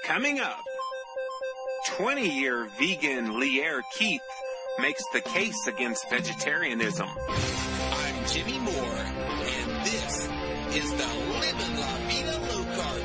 Coming up, 20-year vegan Lierre Keith makes the case against vegetarianism. I'm Jimmy Moore, and this is the Livin' La Vida Low Carb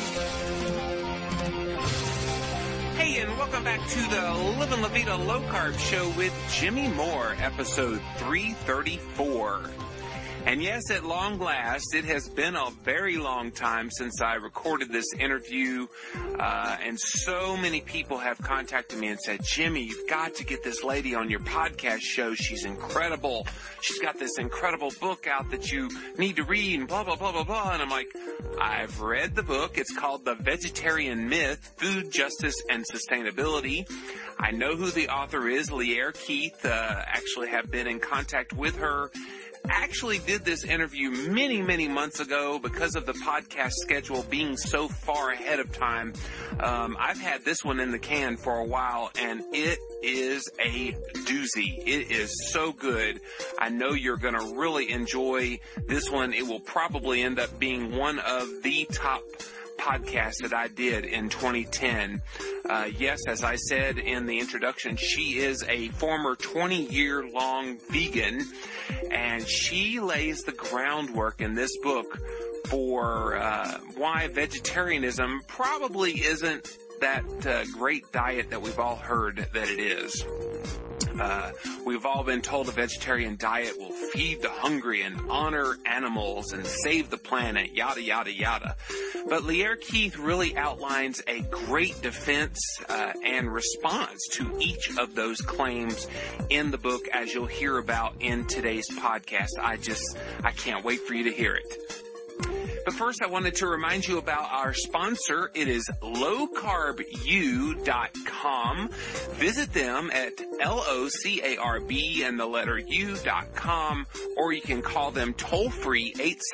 Show. Hey, and welcome back to the Livin' La Vida Low Carb Show with Jimmy Moore, episode 334. And yes, at long last, it has been a very long time since I recorded this interview, and so many people have contacted me and said, Jimmy, you've got to get this lady on your podcast show. She's incredible. She's got this incredible book out that you need to read and blah, blah, blah, blah, blah. And I'm like, I've read the book. It's called The Vegetarian Myth, Food Justice and Sustainability. I know who the author is, Lierre Keith. Actually have been in contact with her. Actually did this interview many months ago because of the podcast schedule being so far ahead of time. I've had this one in the can for a while, and it is a doozy. It is so good. I know you're going to really enjoy this one. It will probably end up being one of the top podcast that I did in 2010. Yes, as I said in the introduction, she is a former 20-year-long vegan, and she lays the groundwork in this book for why vegetarianism probably isn't that great diet that we've all heard that it is. We've all been told a vegetarian diet will feed the hungry and honor animals and save the planet, yada, yada, yada. But Lierre Keith really outlines a great defense and response to each of those claims in the book, as you'll hear about in today's podcast. I can't wait for you to hear it. But first, I wanted to remind you about our sponsor. It is lowcarbu.com. Visit them at LOCARB and the letter U.com, or you can call them toll-free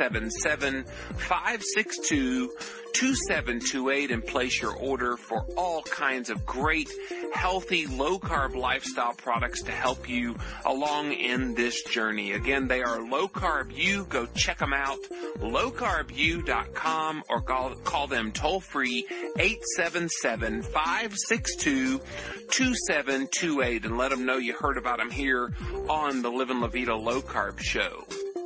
877-562-2728 and place your order for all kinds of great, healthy, low-carb lifestyle products to help you along in this journey. Again, they are Low Carb U. Go check them out, lowcarbu.com, or call them toll-free 877-562-2728 and let them know you heard about them here on the Livin' La Vida Low Carb Show.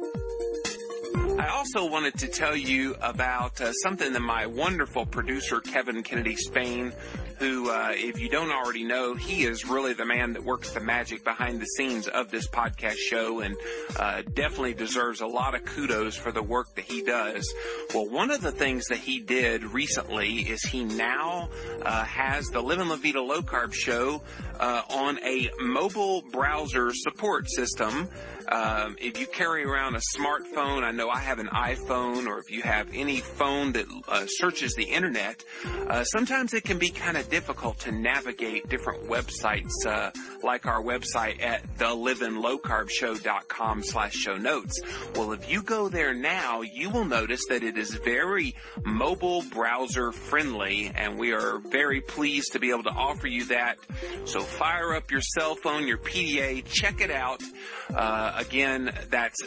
I also wanted to tell you about something that my wonderful producer, Kevin Kennedy Spain, who, if you don't already know, he is really the man that works the magic behind the scenes of this podcast show, and definitely deserves a lot of kudos for the work that he does. Well, one of the things that he did recently is he now has the Livin' La Vida Low Carb Show on a mobile browser support system. If you carry around a smartphone, I know I have an iPhone, or if you have any phone that searches the internet, sometimes it can be kind of difficult to navigate different websites, like our website at thelivinlowcarbshow.com/show notes. Well, if you go there now, you will notice that it is very mobile browser friendly, and we are very pleased to be able to offer you that. So fire up your cell phone, your PDA, check it out. Again, that's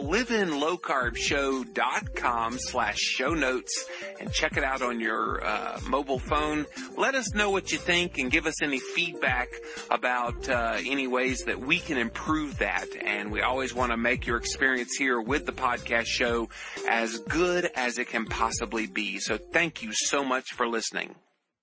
thelivinlowcarbshow.com/show notes, and check it out on your mobile phone. Let us know what you think and give us any feedback about any ways that we can improve that. And we always want to make your experience here with the podcast show as good as it can possibly be. So thank you so much for listening.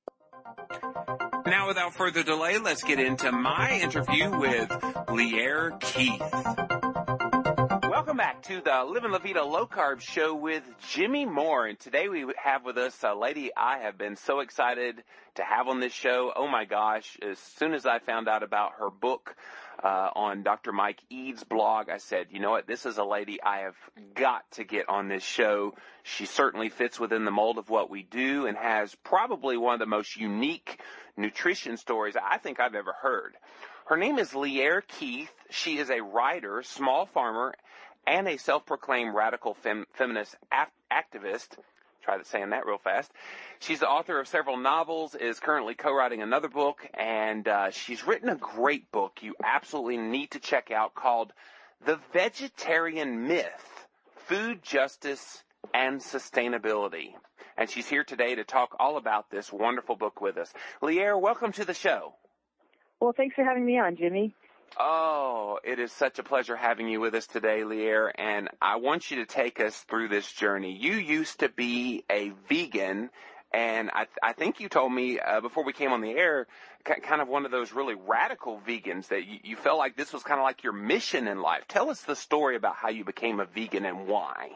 Now, without further delay, let's get into my interview with Lierre Keith. Welcome back to the Livin' La Vida Low Carb Show with Jimmy Moore. And today we have with us a lady I have been so excited to have on this show. Oh my gosh, as soon as I found out about her book on Dr. Mike Ead's blog, I said, you know what, this is a lady I have got to get on this show. She certainly fits within the mold of what we do and has probably one of the most unique nutrition stories I think I've ever heard. Her name is Lierre Keith. She is a writer, small farmer, and a self-proclaimed radical feminist activist. Try saying that real fast. She's the author of several novels, is currently co-writing another book, and she's written a great book you absolutely need to check out called The Vegetarian Myth, Food Justice and Sustainability. and she's here today to talk all about this wonderful book with us. Lear, welcome to the show. Well, thanks for having me on, Jimmy. Oh, it is such a pleasure having you with us today, Lear, and I want you to take us through this journey. You used to be a vegan, and I think you told me before we came on the air, kind of one of those really radical vegans, that you felt like this was kind of like your mission in life. Tell us the story about how you became a vegan and why.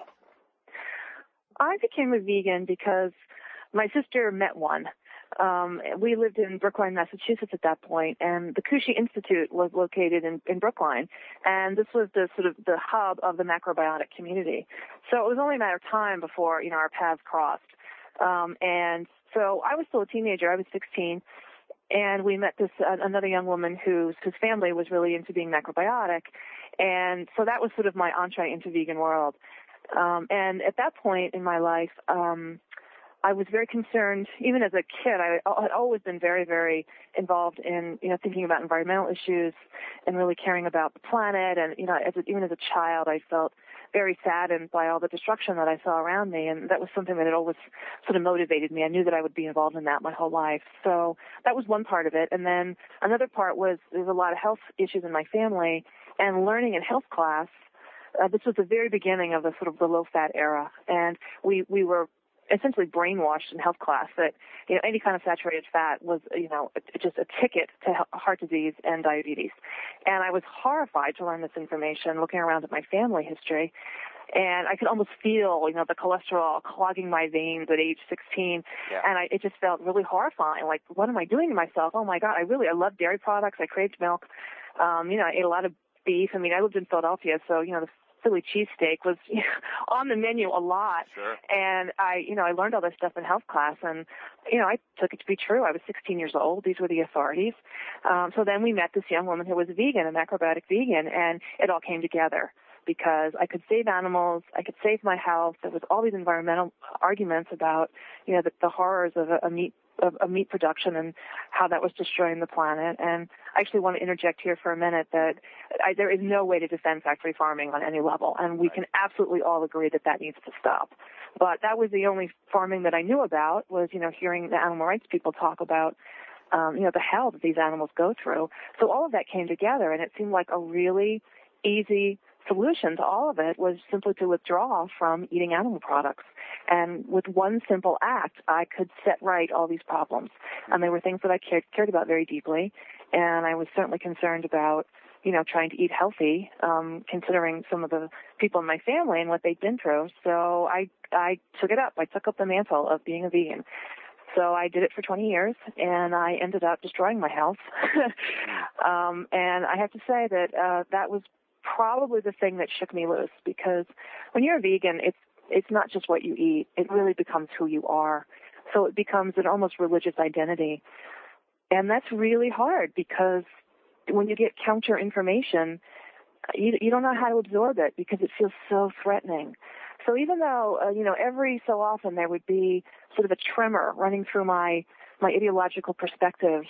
I became a vegan because my sister met one. We lived in Brookline, Massachusetts at that point, and the Kushi Institute was located in Brookline, and this was the sort of the hub of the macrobiotic community. So it was only a matter of time before, our paths crossed. And so I was still a teenager. I was 16, and we met another young woman whose family was really into being macrobiotic, and so that was sort of my entree into vegan world. And at that point in my life, I was very concerned, even as a kid. I had always been very, very involved in, thinking about environmental issues and really caring about the planet. And, even as a child, I felt very saddened by all the destruction that I saw around me. And that was something that had always sort of motivated me. I knew that I would be involved in that my whole life. So that was one part of it. And then another part was there's a lot of health issues in my family, and learning in health class. This was the very beginning of the sort of the low-fat era. And we were essentially brainwashed in health class that, any kind of saturated fat was, just a ticket to heart disease and diabetes. And I was horrified to learn this information looking around at my family history. And I could almost feel, the cholesterol clogging my veins at age 16. Yeah. And it just felt really horrifying. Like, what am I doing to myself? Oh my God, I love dairy products. I craved milk. I ate a lot of beef. I lived in Philadelphia, so, the Philly cheesesteak was on the menu a lot. Sure. And I learned all this stuff in health class, and, I took it to be true. I was 16 years old. These were the authorities. So then we met this young woman who was a vegan, a macrobiotic vegan, and it all came together because I could save animals, I could save my health. There was all these environmental arguments about, the horrors of a meat production and how that was destroying the planet. And I actually want to interject here for a minute that there is no way to defend factory farming on any level, and we can absolutely all agree that needs to stop. But that was the only farming that I knew about was, hearing the animal rights people talk about, the hell that these animals go through. So all of that came together, and it seemed like a really easy solution to all of it was simply to withdraw from eating animal products. And with one simple act, I could set right all these problems. And they were things that I cared about very deeply. And I was certainly concerned about, trying to eat healthy, considering some of the people in my family and what they'd been through. So I took it up. I took up the mantle of being a vegan. So I did it for 20 years, and I ended up destroying my health. And I have to say that that was probably the thing that shook me loose, because when you're a vegan, it's not just what you eat. It really becomes who you are. So it becomes an almost religious identity. And that's really hard, because when you get counter information, you don't know how to absorb it because it feels so threatening. So even though, every so often there would be sort of a tremor running through my ideological perspective,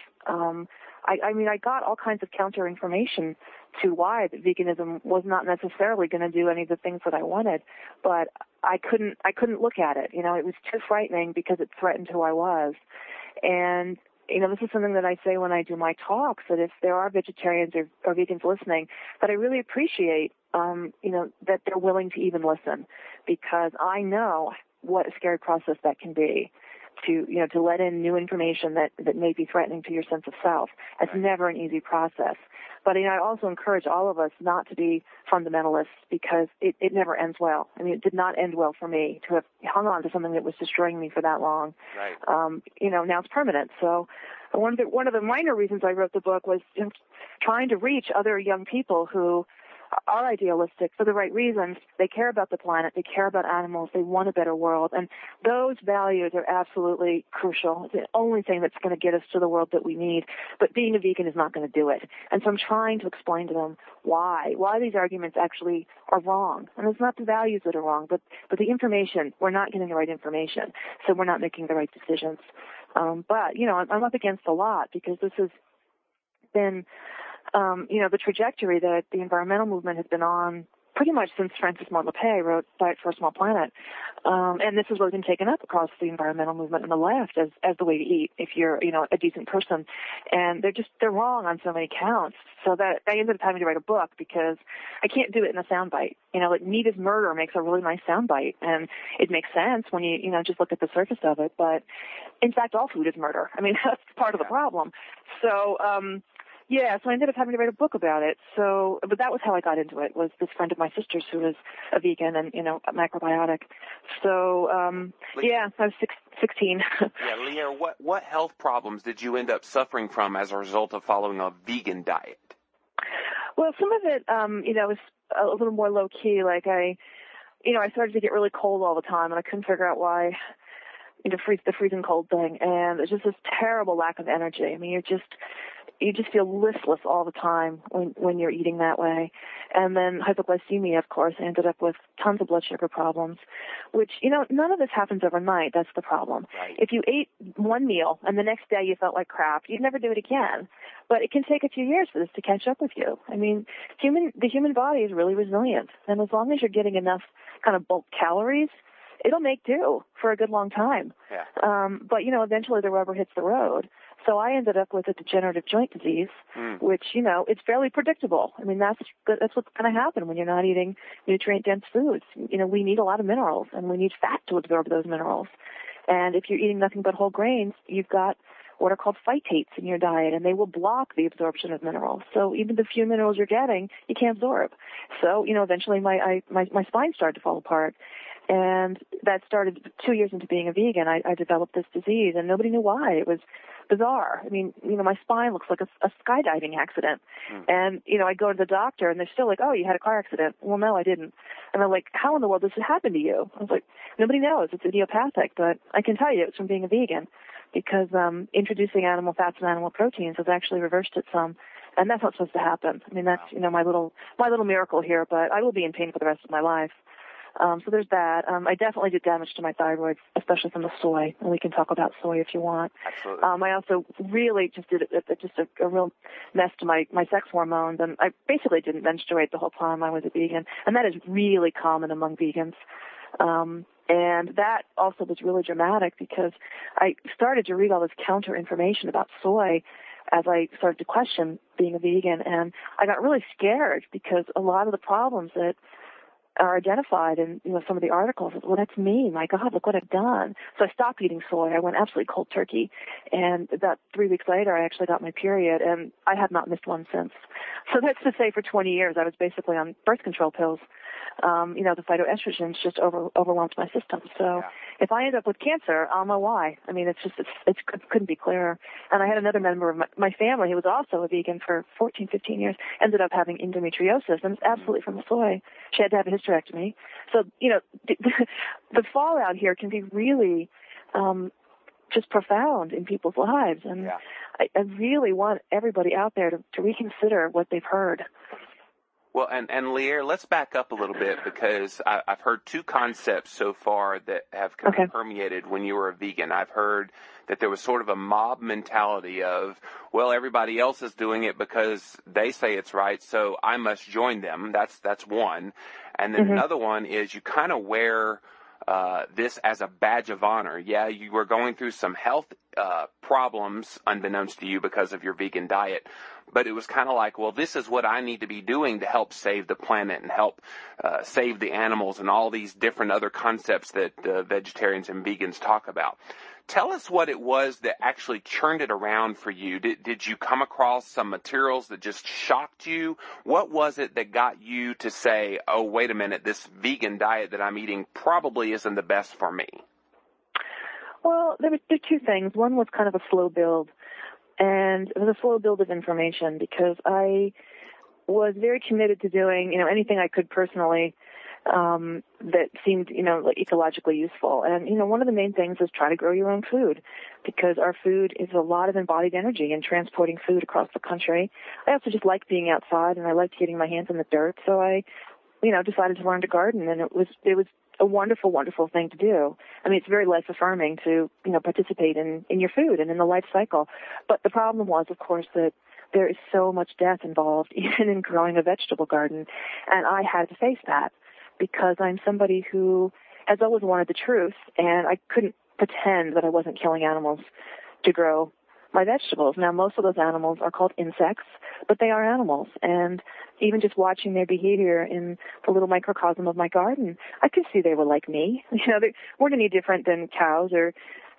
I got all kinds of counter information to why that veganism was not necessarily going to do any of the things that I wanted, but I couldn't look at it. It was too frightening because it threatened who I was. And, this is something that I say when I do my talks, that if there are vegetarians or vegans listening, that I really appreciate, that they're willing to even listen, because I know what a scary process that can be. To let in new information that may be threatening to your sense of self. It's never an easy process. But I also encourage all of us not to be fundamentalists, because it never ends well. It did not end well for me to have hung on to something that was destroying me for that long. Right. Now it's permanent. So one of the minor reasons I wrote the book was trying to reach other young people who are idealistic for the right reasons. They care about the planet. They care about animals. They want a better world. And those values are absolutely crucial. It's the only thing that's going to get us to the world that we need. But being a vegan is not going to do it. And so I'm trying to explain to them why these arguments actually are wrong. And it's not the values that are wrong, but the information. We're not getting the right information. So we're not making the right decisions. But I'm up against a lot, because this has been the trajectory that the environmental movement has been on pretty much since Francis Moore Lappé wrote Diet for a Small Planet. And this has really been taken up across the environmental movement and the left as the way to eat if you're, a decent person. And they're wrong on so many counts. So that I ended up having to write a book because I can't do it in a soundbite. Like meat is murder makes a really nice soundbite, and it makes sense when you just look at the surface of it. But in fact, all food is murder. I mean, that's part of the problem. So, so I ended up having to write a book about it. So, but that was how I got into it, was this friend of my sister's who was a vegan and, a macrobiotic. So, I was 16. Yeah, Leah, what health problems did you end up suffering from as a result of following a vegan diet? Well, some of it, was a little more low key. Like I started to get really cold all the time, and I couldn't figure out why. The freezing cold thing, and it's just this terrible lack of energy. I mean, you just feel listless all the time when you're eating that way. And then hypoglycemia, of course, I ended up with tons of blood sugar problems, which, none of this happens overnight. That's the problem. Right. If you ate one meal and the next day you felt like crap, you'd never do it again. But it can take a few years for this to catch up with you. I mean, the human body is really resilient. And as long as you're getting enough kind of bulk calories, it'll make do for a good long time. Yeah. But, eventually the rubber hits the road. So I ended up with a degenerative joint disease, which, it's fairly predictable. I mean, that's what's going to happen when you're not eating nutrient-dense foods. We need a lot of minerals, and we need fat to absorb those minerals. And if you're eating nothing but whole grains, you've got what are called phytates in your diet, and they will block the absorption of minerals. So even the few minerals you're getting, you can't absorb. So, eventually my spine started to fall apart. And that started 2 years into being a vegan. I developed this disease, and nobody knew why. It was bizarre. I mean, my spine looks like a skydiving accident. And, I go to the doctor, and they're still like, oh, you had a car accident. Well, no, I didn't. And they're like, how in the world does it happen to you? I was like, nobody knows. It's idiopathic, but I can tell you it's from being a vegan because introducing animal fats and animal proteins has actually reversed it some. And that's not supposed to happen. I mean, that's, my little miracle here, but I will be in pain for the rest of my life. So there's that. I definitely did damage to my thyroid, especially from the soy, and we can talk about soy if you want. Absolutely. I also really just did a real mess to my sex hormones, and I basically didn't menstruate the whole time I was a vegan, and that is really common among vegans. And that also was really dramatic because I started to read all this counter information about soy as I started to question being a vegan, and I got really scared because a lot of the problems that are identified in some of the articles. Well, that's me. My God, look what I've done. So I stopped eating soy. I went absolutely cold turkey. And about 3 weeks later, I actually got my period, and I have not missed one since. So that's to say for 20 years, I was basically on birth control pills. The phytoestrogens just overwhelmed my system. So if I end up with cancer, I'll know why. I mean, it couldn't be clearer. And I had another member of my family who was also a vegan for 14, 15 years, ended up having endometriosis, and it's absolutely from the soy. She had to have a hysterectomy. So, the fallout here can be really just profound in people's lives. And I really want everybody out there to reconsider what they've heard. Well, and Leah, let's back up a little bit because I've heard two concepts so far that have kind of permeated when you were a vegan. I've heard that there was sort of a mob mentality of, well, everybody else is doing it because they say it's right, so I must join them. That's one. And then another one is you kind of wear this as a badge of honor. Yeah, you were going through some health problems unbeknownst to you because of your vegan diet, but it was kind of like, well, this is what I need to be doing to help save the planet and help save the animals and all these different other concepts that vegetarians and vegans talk about. Tell us what it was that actually churned it around for you. Did you come across some materials that just shocked you? What was it that got you to say, oh, wait a minute, this vegan diet that I'm eating probably isn't the best for me? Well, there were two things. One was kind of a slow build, and it was a slow build of information because I was very committed to doing, anything I could personally that seemed, like ecologically useful. And, one of the main things is try to grow your own food because our food is a lot of embodied energy in transporting food across the country. I also just liked being outside and I liked getting my hands in the dirt. So I, decided to learn to garden, and it was a wonderful, wonderful thing to do. I mean, it's very life affirming to, participate in your food and in the life cycle. But the problem was, of course, that there is so much death involved, even in growing a vegetable garden. And I had to face that because I'm somebody who has always wanted the truth, and I couldn't pretend that I wasn't killing animals to grow my vegetables. Now, most of those animals are called insects, but they are animals. And even just watching their behavior in the little microcosm of my garden, I could see they were like me. They weren't any different than cows or,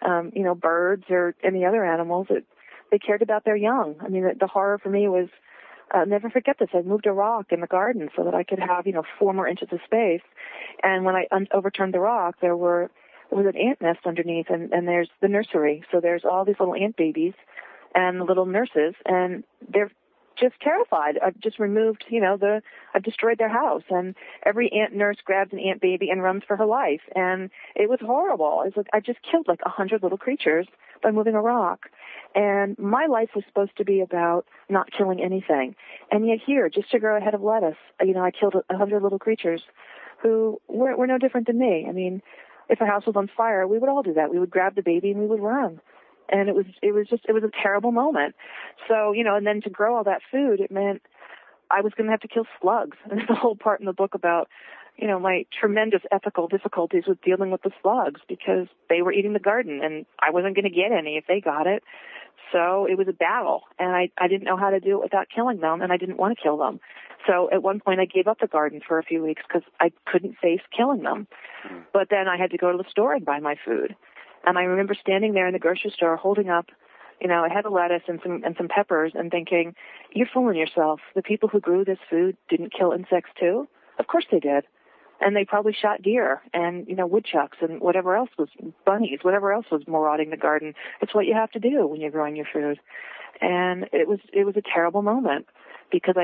birds or any other animals. They cared about their young. I mean, the horror for me was, never forget this, I moved a rock in the garden so that I could have, 4 more inches of space. And when I overturned the rock, there was an ant nest underneath, and there's the nursery. So there's all these little ant babies and the little nurses, and they're just terrified. I've just removed, I've destroyed their house, and every ant nurse grabs an ant baby and runs for her life. And it was horrible. It's like I just killed like 100 little creatures by moving a rock. And my life was supposed to be about not killing anything. And yet here, just to grow a head of lettuce, I killed 100 little creatures who were no different than me. I mean, if a house was on fire, we would all do that. We would grab the baby and we would run. And it was a terrible moment. So, and then to grow all that food, it meant I was going to have to kill slugs. And there's a whole part in the book about, my tremendous ethical difficulties with dealing with the slugs because they were eating the garden and I wasn't going to get any if they got it. So it was a battle, and I didn't know how to do it without killing them, and I didn't want to kill them. So at one point I gave up the garden for a few weeks because I couldn't face killing them. But then I had to go to the store and buy my food. And I remember standing there in the grocery store holding up, a head of lettuce and some peppers and thinking, you're fooling yourself. The people who grew this food didn't kill insects too? Of course they did. And they probably shot deer and, woodchucks and whatever else was, bunnies, whatever else was marauding the garden. It's what you have to do when you're growing your food. And it was a terrible moment because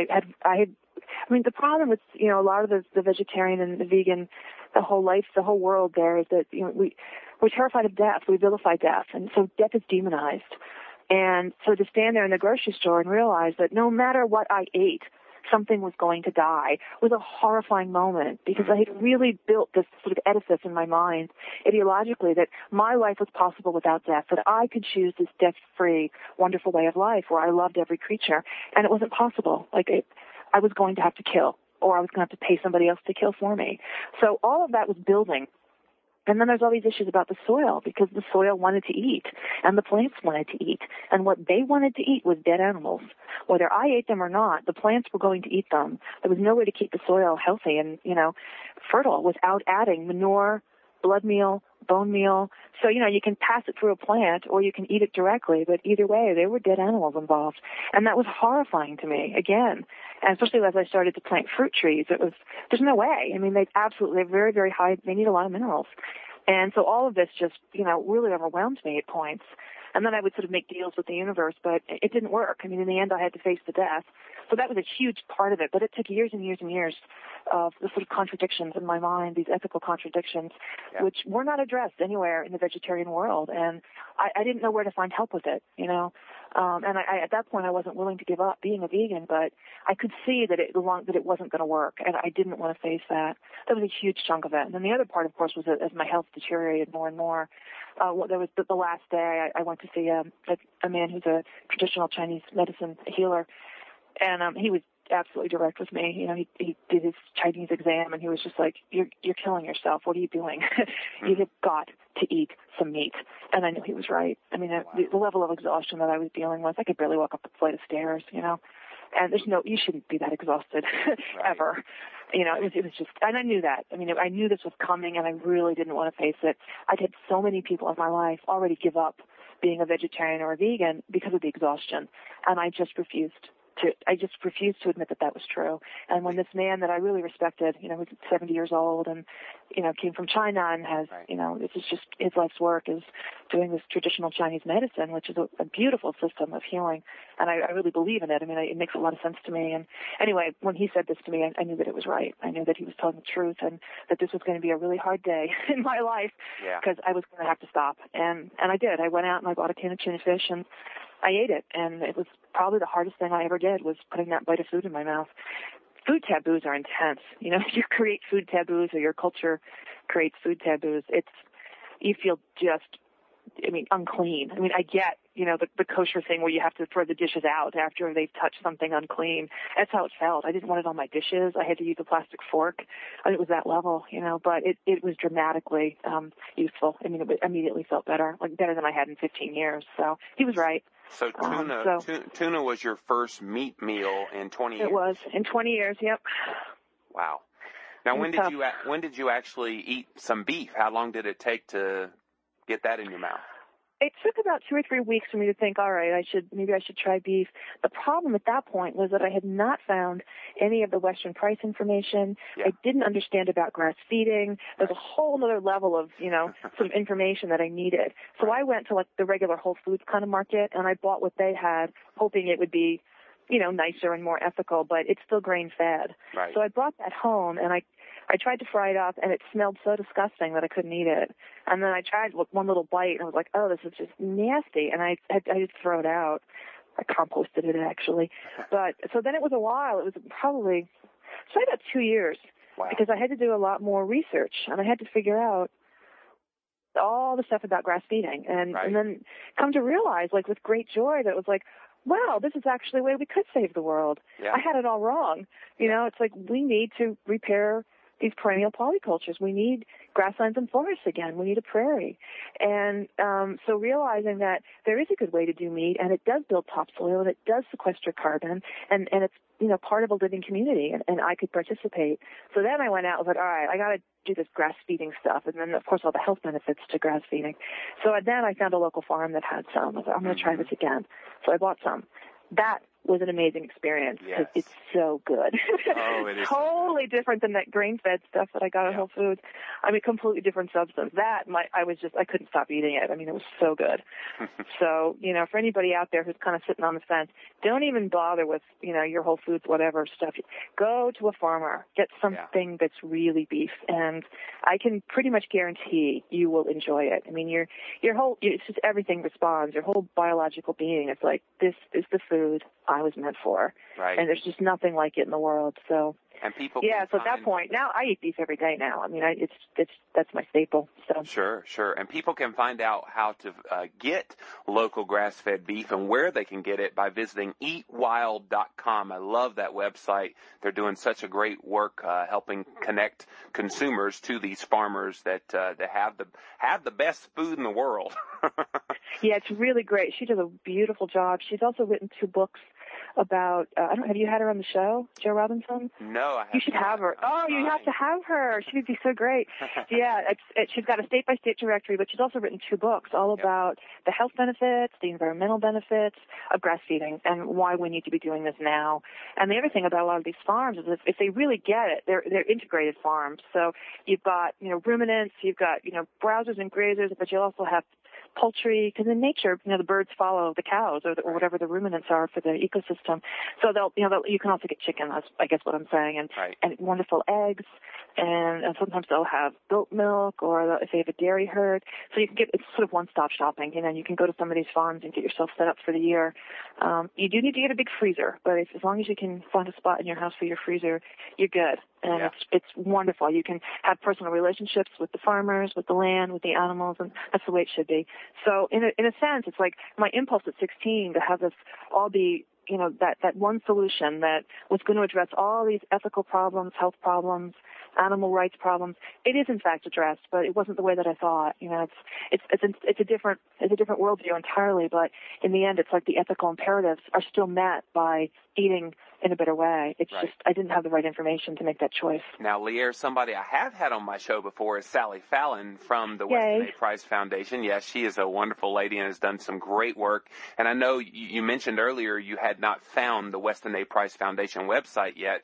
the problem with, a lot of the vegetarian and the vegan, the whole world there is that, we're terrified of death. We vilify death. And so death is demonized. And so to stand there in the grocery store and realize that no matter what I ate, something was going to die was a horrifying moment because I had really built this sort of edifice in my mind ideologically that my life was possible without death, that I could choose this death-free, wonderful way of life where I loved every creature, and it wasn't possible. I was going to have to kill, or I was going to have to pay somebody else to kill for me. So all of that was building. And then there's all these issues about the soil because the soil wanted to eat and the plants wanted to eat. And what they wanted to eat was dead animals. Whether I ate them or not, the plants were going to eat them. There was no way to keep the soil healthy and, fertile without adding manure, blood meal, bone meal. So, you can pass it through a plant or you can eat it directly, but either way, there were dead animals involved. And that was horrifying to me, again. And especially as I started to plant fruit trees, there's no way. I mean, they're very, very high, they need a lot of minerals. And so all of this just, really overwhelmed me at points. And then I would sort of make deals with the universe, but it didn't work. I mean, in the end, I had to face the death. So that was a huge part of it, but it took years and years and years of the sort of contradictions in my mind, these ethical contradictions, which were not addressed anywhere in the vegetarian world. And I didn't know where to find help with it, And at that point, I wasn't willing to give up being a vegan, but I could see that it wasn't going to work, and I didn't want to face that. That was a huge chunk of it. And then the other part, of course, was that as my health deteriorated more and more, there was the last day I went to see a man who's a traditional Chinese medicine healer, and he was absolutely direct with me. He did his Chinese exam, and he was just like, "You're killing yourself. What are you doing? You have got to eat some meat." And I knew he was right. I mean, the level of exhaustion that I was dealing with, I could barely walk up a flight of stairs, And you shouldn't be that exhausted ever. It was just, and I knew that. I mean, I knew this was coming, and I really didn't want to face it. I'd had so many people in my life already give up being a vegetarian or a vegan because of the exhaustion, and I just refused to admit that was true. And when this man that I really respected, was 70 years old and, came from China and has, this is just his life's work is doing this traditional Chinese medicine, which is a beautiful system of healing. And I really believe in it. I mean, it makes a lot of sense to me. And anyway, when he said this to me, I knew that it was right. I knew that he was telling the truth and that this was going to be a really hard day in my life because I was going to have to stop. And I did. I went out and I bought a can of tuna fish and I ate it, and it was probably the hardest thing I ever did was putting that bite of food in my mouth. Food taboos are intense. If you create food taboos or your culture creates food taboos, you feel just unclean. I mean, I get, the kosher thing where you have to throw the dishes out after they've touched something unclean. That's how it felt. I didn't want it on my dishes. I had to use a plastic fork. And it was that level, but it was dramatically useful. I mean, it immediately felt better, like better than I had in 15 years. So he was right. So tuna was your first meat meal in 20 years? It was, in 20 years, yep. Wow. Now, when did you actually eat some beef? How long did it take to get that in your mouth? It took about 2 or 3 weeks for me to think, all right, maybe I should try beef. The problem at that point was that I had not found any of the Western price information. Yeah. I didn't understand about grass feeding. There's a whole other level of, some information that I needed. So I went to like the regular Whole Foods kind of market, and I bought what they had, hoping it would be, nicer and more ethical, but it's still grain fed. Right. So I brought that home, and I tried to fry it up, and it smelled so disgusting that I couldn't eat it. And then I tried one little bite, and I was like, oh, this is just nasty. And I just throw it out. I composted it, actually. But so then it was a while. It was probably about 2 years. Wow. Because I had to do a lot more research, and I had to figure out all the stuff about grass feeding. And then come to realize, like, with great joy, that it was like, wow, this is actually a way we could save the world. Yeah. I had it all wrong. It's like we need to repair these perennial polycultures. We need grasslands and forests again. We need a prairie. And so realizing that there is a good way to do meat, and it does build topsoil, and it does sequester carbon, and it's, part of a living community, and I could participate. So then I went out and was like, all right, I got to do this grass feeding stuff, and then, of course, all the health benefits to grass feeding. So then I found a local farm that had some. I was like, I'm going to try this again. So I bought some. That was an amazing experience because it's so good. Oh, it is totally different than that grain-fed stuff that I got at Whole Foods. I mean, completely different substance. I couldn't stop eating it. I mean, it was so good. So, for anybody out there who's kind of sitting on the fence, don't even bother with, your Whole Foods, whatever stuff. Go to a farmer, get something that's really beef, and I can pretty much guarantee you will enjoy it. I mean, your whole, it's just everything responds. Your whole biological being is like, this is the food I was meant for. Right. And there's just nothing like it in the world. So, and people so at that point, now I eat beef every day now. I mean, that's my staple. So. Sure. And people can find out how to get local grass-fed beef and where they can get it by visiting eatwild.com. I love that website. They're doing such a great work helping connect consumers to these farmers that have the best food in the world. Yeah, it's really great. She does a beautiful job. She's also written 2 books about, have you had her on the show, Joe Robinson? No, I haven't. You should have her. You have to have her. She would be so great. Yeah, she's got a state-by-state directory, but she's also written 2 books all about the health benefits, the environmental benefits of grass feeding, and why we need to be doing this now. And the other thing about a lot of these farms is if they really get it, they're integrated farms. So you've got, ruminants, you've got, browsers and grazers, but you also have poultry, because in nature, the birds follow the cows or whatever the ruminants are for the ecosystem. So you can also get chicken, that's, I guess what I'm saying, and wonderful eggs, and sometimes they'll have goat milk, or if they have a dairy herd. So you can it's sort of one-stop shopping, and you can go to some of these farms and get yourself set up for the year. You do need to get a big freezer, but as long as you can find a spot in your house for your freezer, you're good. And it's wonderful. You can have personal relationships with the farmers, with the land, with the animals, and that's the way it should be. So in a sense, it's like my impulse at 16 to have this all be, that one solution that was going to address all these ethical problems, health problems, animal rights problems. It is in fact addressed, but it wasn't the way that I thought. It's a different worldview entirely. But in the end, it's like the ethical imperatives are still met by eating in a better way. It's just I didn't have the right information to make that choice. Now, Lear, somebody I have had on my show before is Sally Fallon from the Weston A. Price Foundation. Yes, she is a wonderful lady and has done some great work. And I know you mentioned earlier you had not found the Weston A. Price Foundation website yet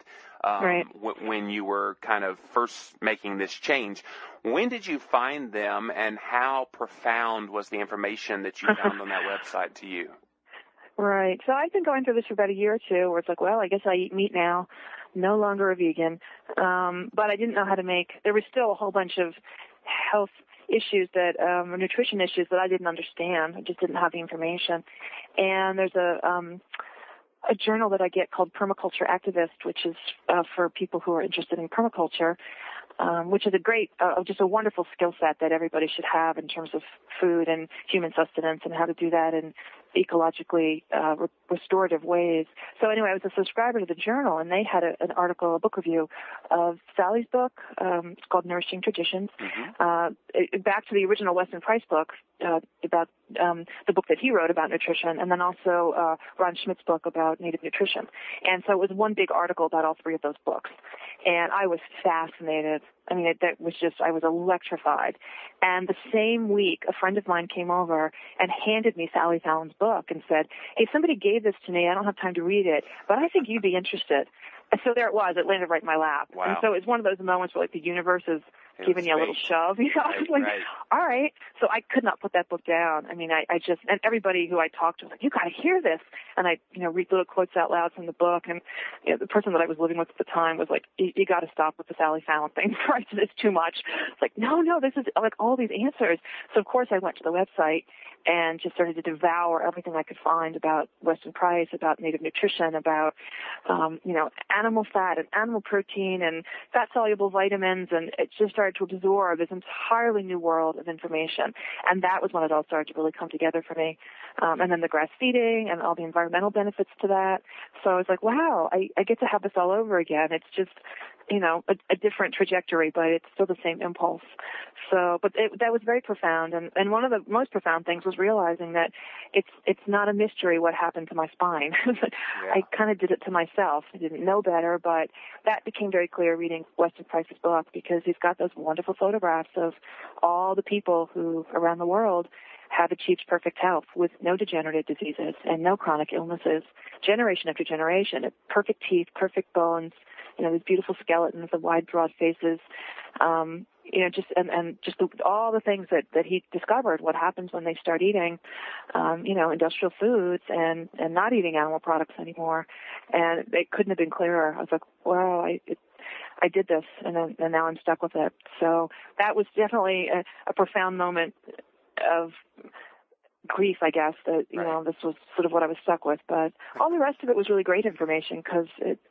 when you were kind of first making this change. When did you find them, and how profound was the information that you found on that website to you? Right. So I've been going through this for about a year or two where it's like, well, I guess I eat meat now, no longer a vegan. But I didn't know how to there was still a whole bunch of health issues or nutrition issues that I didn't understand. I just didn't have the information. And there's a journal that I get called Permaculture Activist, which is for people who are interested in permaculture. which is a great, just a wonderful skill set that everybody should have in terms of food and human sustenance and how to do that in ecologically restorative ways. So anyway, I was a subscriber to the Journal, and they had an article, a book review of Sally's book. It's called Nourishing Traditions. Back to the original Weston Price book about the book that he wrote about nutrition, and then also Ron Schmidt's book about native nutrition. And so it was one big article about all three of those books. And I was fascinated. I mean, I was electrified. And the same week, a friend of mine came over and handed me Sally Fallon's book and said, hey, somebody gave this to me. I don't have time to read it, but I think you'd be interested. And so there it was. It landed right in my lap. Wow. And so it's one of those moments where, like, the universe is giving you a little shove. You know, I was like, all right. So I could not put that book down. I mean, I just, and everybody who I talked to was like, you got to hear this. And I, read little quotes out loud from the book. And the person that I was living with at the time was like, you got to stop with the Sally Fallon thing. Right? It's too much. It's like, no, this is like all these answers. So of course I went to the website and just started to devour everything I could find about Weston Price, about native nutrition, about, animal fat and animal protein and fat-soluble vitamins, and it just started to absorb this entirely new world of information. And that was when it all started to really come together for me. And then the grass feeding and all the environmental benefits to that. So I was like, wow, I get to have this all over again. It's just, a different trajectory, but it's still the same impulse. So, but that was very profound. And one of the most profound things was realizing that it's not a mystery what happened to my spine. I kind of did it to myself. I didn't know better, but that became very clear reading Weston Price's book, because he's got those wonderful photographs of all the people who around the world have achieved perfect health with no degenerative diseases and no chronic illnesses, generation after generation, perfect teeth, perfect bones, these beautiful skeletons, the wide, broad faces, all the things that he discovered, what happens when they start eating, industrial foods and not eating animal products anymore. And it couldn't have been clearer. I was like, wow, I did this, and now I'm stuck with it. So that was definitely a profound moment of grief, I guess, that, this was sort of what I was stuck with. But all the rest of it was really great information, because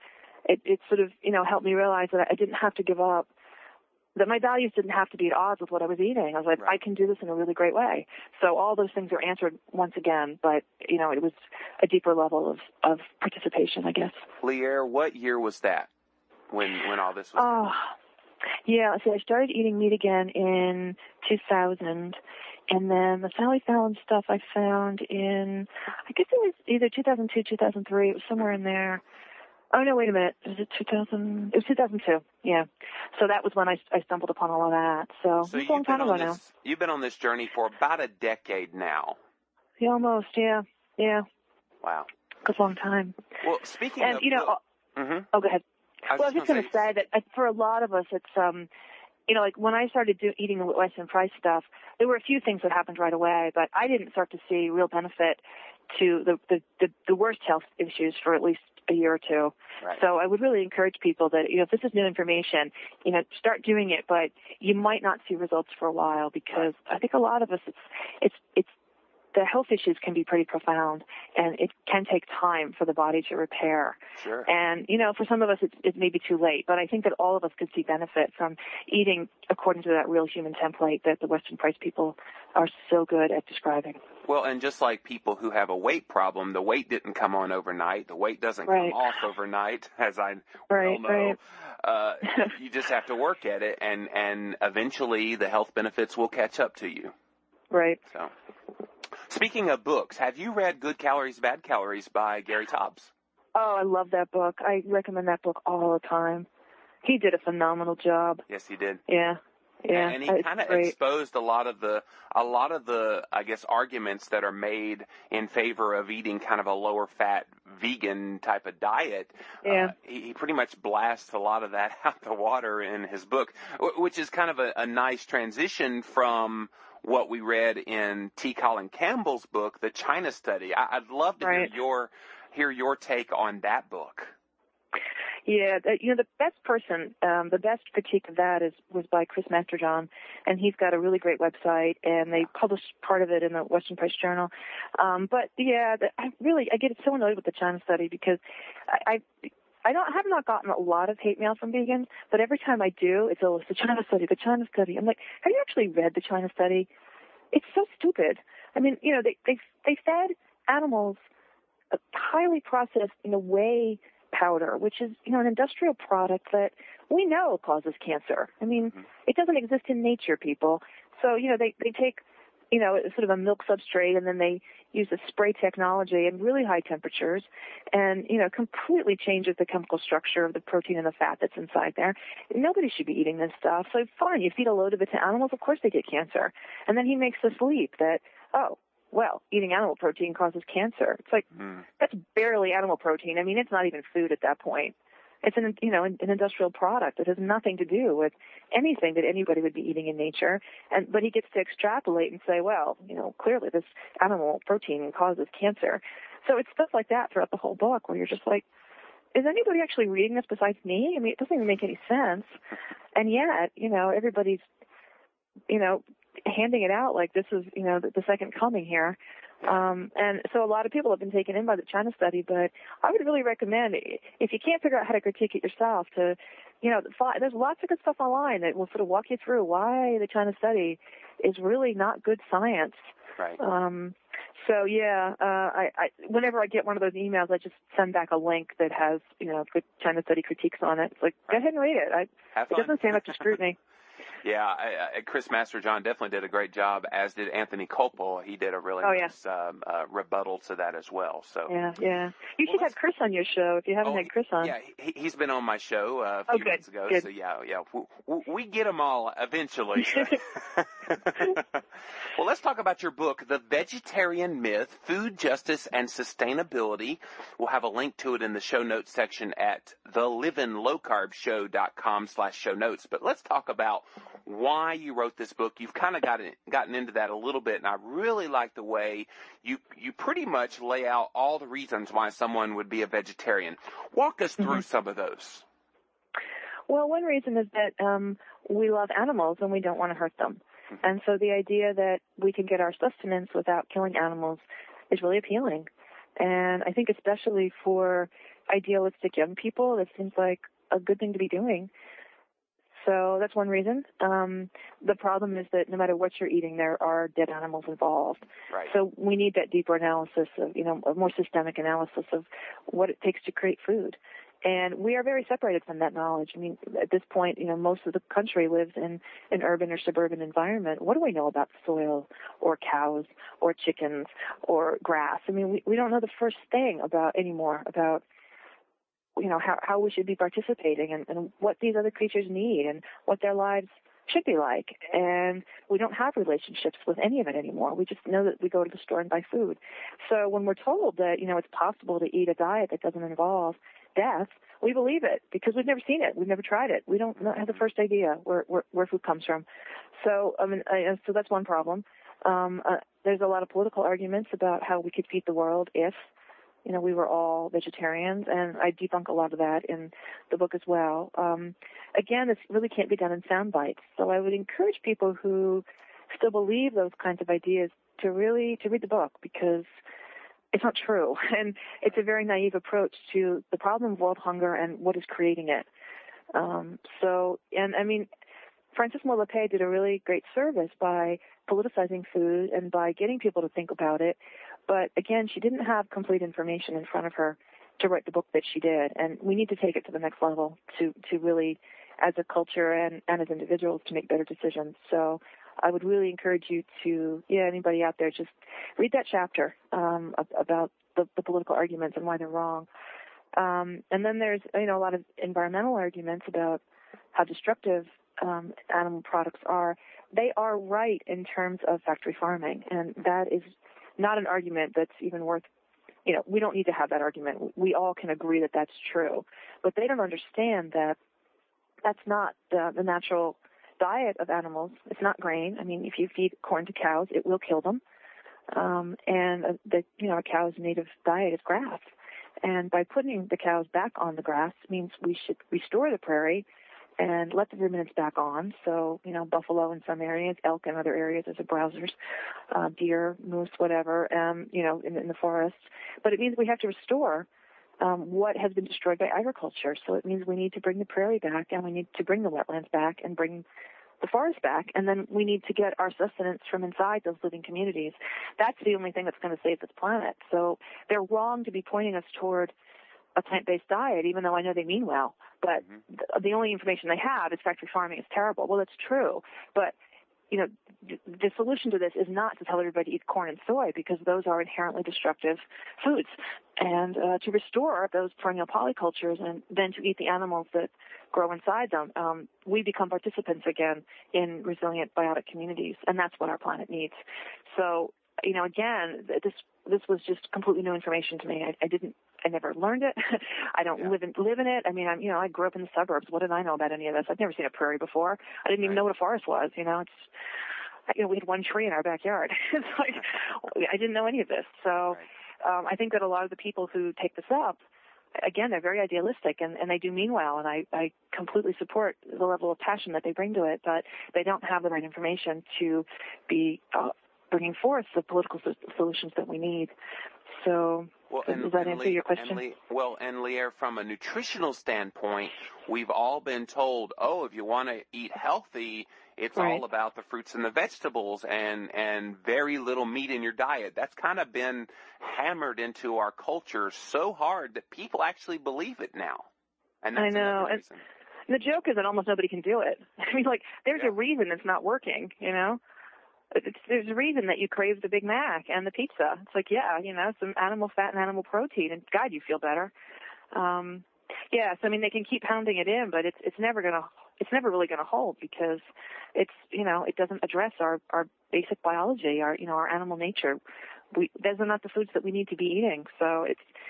it sort of, helped me realize that I didn't have to give up, that my values didn't have to be at odds with what I was eating. I was like, I can do this in a really great way. So all those things are answered once again, but, it was a deeper level of participation, I guess. Leigh-Aire, what year was that when all this was? Yeah, so I started eating meat again in 2000, and then the Sally Fallon stuff I found in, I guess it was either 2002, 2003. It was somewhere in there. Oh, no, wait a minute. Was it 2000? It was 2002, yeah. So that was when I stumbled upon all of that. So it was a long time ago now. You've been on this journey for about a decade now. Yeah, almost, yeah. Wow. It's a long time. Well, speaking of... Oh, go ahead. I was just going to say that for a lot of us, it's, like when I started eating the Weston Price stuff, there were a few things that happened right away, but I didn't start to see real benefit to the worst health issues for at least a year or two. Right. So I would really encourage people that, if this is new information, start doing it, but you might not see results for a while, because I think a lot of us, it's the health issues can be pretty profound, and it can take time for the body to repair. Sure. And, for some of us, it may be too late, but I think that all of us could see benefit from eating according to that real human template that the Weston Price people are so good at describing. Well, and just like people who have a weight problem, the weight didn't come on overnight. The weight doesn't come off overnight, as I well know. You just have to work at it, and eventually the health benefits will catch up to you. Right. So, speaking of books, have you read Good Calories, Bad Calories by Gary Taubes? Oh, I love that book. I recommend that book all the time. He did a phenomenal job. Yes, he did. Yeah. Yeah, and he kind of exposed a lot of the, I guess, arguments that are made in favor of eating kind of a lower fat vegan type of diet. Yeah. He pretty much blasts a lot of that out the water in his book, which is kind of a nice transition from what we read in T. Colin Campbell's book, The China Study. I'd love to hear your take on that book. Yeah, the best person, the best critique of that was by Chris Masterjohn, and he's got a really great website, and they published part of it in the Weston Price Journal. But yeah, I get so annoyed with the China Study, because I have not gotten a lot of hate mail from vegans, but every time I do, it's always the China study, the China study. I'm like, have you actually read the China study? It's so stupid. I mean, they fed animals a highly processed, whey powder, which is, an industrial product that we know causes cancer. I mean, it doesn't exist in nature, people. So, they take, sort of a milk substrate, and then they use a spray technology at really high temperatures and, completely changes the chemical structure of the protein and the fat that's inside there. Nobody should be eating this stuff. So fine, you feed a load of it to animals, of course they get cancer. And then he makes this leap that, eating animal protein causes cancer. It's like, that's barely animal protein. I mean, it's not even food at that point. It's an industrial product that has nothing to do with anything that anybody would be eating in nature. But he gets to extrapolate and say, clearly this animal protein causes cancer. So it's stuff like that throughout the whole book where you're just like, is anybody actually reading this besides me? I mean, it doesn't even make any sense. And yet, everybody's, handing it out like this is, the second coming here. And so a lot of people have been taken in by the China study, but I would really recommend, if you can't figure out how to critique it yourself, to, there's lots of good stuff online that will sort of walk you through why the China study is really not good science. Right. So yeah, I whenever I get one of those emails, I just send back a link that has, good China study critiques on it. It's like, go ahead and read it. It doesn't stand up to scrutiny. Yeah, Chris Masterjohn definitely did a great job, as did Anthony Coppola. He did a really nice rebuttal to that as well. So yeah. You should have Chris on your show if you haven't had Chris on. Yeah, he's been on my show a few months ago. Good. So yeah, we get them all eventually. Well, let's talk about your book, The Vegetarian Myth: Food Justice and Sustainability. We'll have a link to it in the show notes section at thelivinglowcarbshow.com/show notes. But let's talk about why you wrote this book. You've kind of gotten into that a little bit, and I really like the way you pretty much lay out all the reasons why someone would be a vegetarian. Walk us through some of those. Well, one reason is that we love animals and we don't want to hurt them. And so the idea that we can get our sustenance without killing animals is really appealing. And I think especially for idealistic young people, it seems like a good thing to be doing. So that's one reason. The problem is that no matter what you're eating, there are dead animals involved. Right. So we need that deeper analysis of, a more systemic analysis of what it takes to create food. And we are very separated from that knowledge. I mean, at this point, most of the country lives in an urban or suburban environment. What do we know about soil or cows or chickens or grass? I mean, we don't know the first thing anymore about how we should be participating and what these other creatures need and what their lives should be like. And we don't have relationships with any of it anymore. We just know that we go to the store and buy food. So when we're told that, it's possible to eat a diet that doesn't involve death, we believe it because we've never seen it. We've never tried it. We don't have the first idea where food comes from. So, so that's one problem. There's a lot of political arguments about how we could feed the world if we were all vegetarians, and I debunk a lot of that in the book as well. Again, this really can't be done in sound bites. So I would encourage people who still believe those kinds of ideas to read the book because it's not true. And it's a very naive approach to the problem of world hunger and what is creating it. Frances Moore Lappé did a really great service by politicizing food and by getting people to think about it. But again, she didn't have complete information in front of her to write the book that she did. And we need to take it to the next level to really, as a culture and as individuals, to make better decisions. So I would really encourage you to, anybody out there, just read that chapter about the political arguments and why they're wrong. And then there's, a lot of environmental arguments about how destructive animal products are. They are right in terms of factory farming, and that is not an argument that's even worth, we don't need to have that argument. We all can agree that that's true. But they don't understand that that's not the natural diet of animals. It's not grain. I mean, if you feed corn to cows, it will kill them. A cow's native diet is grass. And by putting the cows back on the grass means we should restore the prairie and let the ruminants back on. So, buffalo in some areas, elk in other areas as a browsers, deer, moose, whatever, in the forests. But it means we have to restore what has been destroyed by agriculture. So it means we need to bring the prairie back, and we need to bring the wetlands back, and bring the forest back, and then we need to get our sustenance from inside those living communities. That's the only thing that's going to save this planet. So they're wrong to be pointing us toward a plant-based diet, even though I know they mean well. But the only information they have is factory farming is terrible. Well, that's true. But, you know, the solution to this is not to tell everybody to eat corn and soy, because those are inherently destructive foods. And to restore those perennial polycultures and then to eat the animals that grow inside them, we become participants again in resilient biotic communities. And that's what our planet needs. So, you know, again, this was just completely new information to me. I never learned it. I don't live in it. I mean, I grew up in the suburbs. What did I know about any of this? I've never seen a prairie before. I didn't even know what a forest was. You know, we had one tree in our backyard. It's like, I didn't know any of this. So, I think that a lot of the people who take this up, again, they're very idealistic and they do mean well. And I completely support the level of passion that they bring to it, but they don't have the right information to be bringing forth the political solutions that we need. So, does that answer your question? And Lear, from a nutritional standpoint, we've all been told, if you want to eat healthy, it's all about the fruits and the vegetables and very little meat in your diet. That's kind of been hammered into our culture so hard that people actually believe it now. And that's another reason. And the joke is that almost nobody can do it. I mean, like, there's a reason it's not working, you know? There's a reason that you crave the Big Mac and the pizza. It's like, some animal fat and animal protein, and God, you feel better. So I mean, they can keep pounding it in, but it's never really gonna hold, because it doesn't address our basic biology, our animal nature. Those are not the foods that we need to be eating. So